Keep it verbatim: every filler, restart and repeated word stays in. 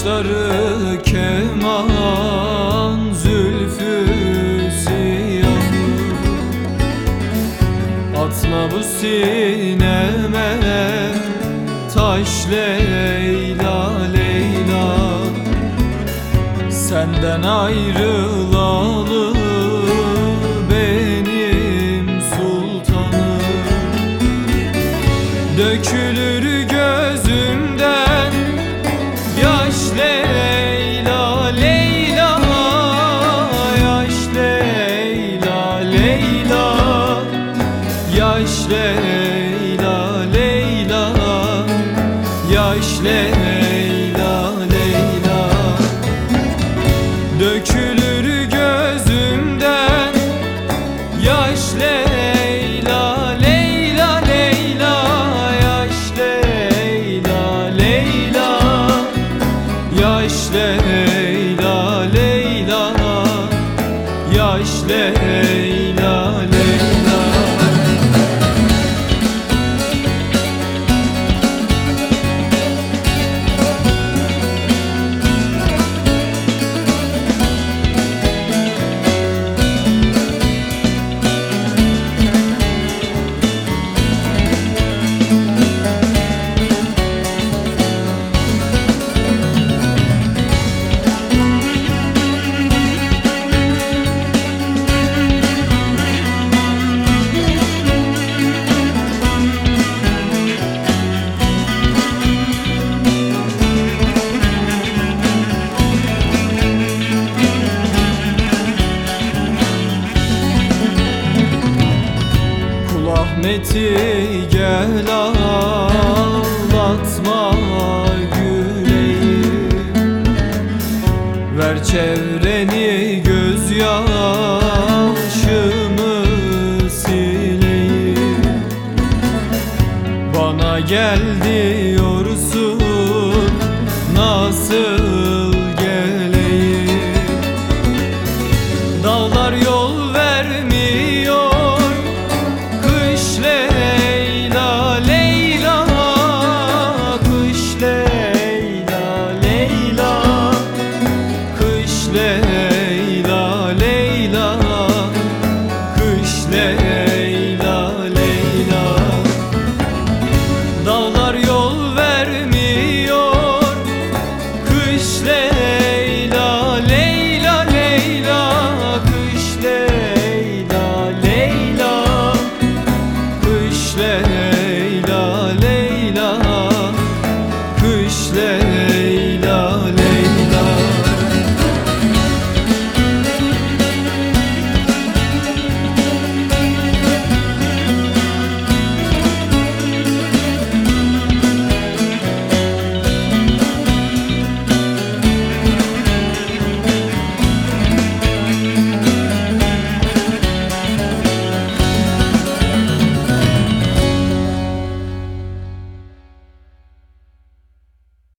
Kaşları keman, zülfü siyah. Atma bu sineme taş Leyla, Leyla. Senden ayrılalı benim sultanım. Dökülür gözümden yaş Leyla, Leyla. Yaş Leyla, Leyla. Yaş Leyla, Leyla. Yaş Leyla, Leyla. Dökülür gözümden yaş Leyla, Leyla, Leyla. Yaş Leyla, Leyla. Yaş Leyla, Leyla. Yaş Leyla, Leyla. Ahmet'i gel ağlatma güleyi. Ver çevreni gözyaşımı sileyim. Bana gel diyorsun nasıl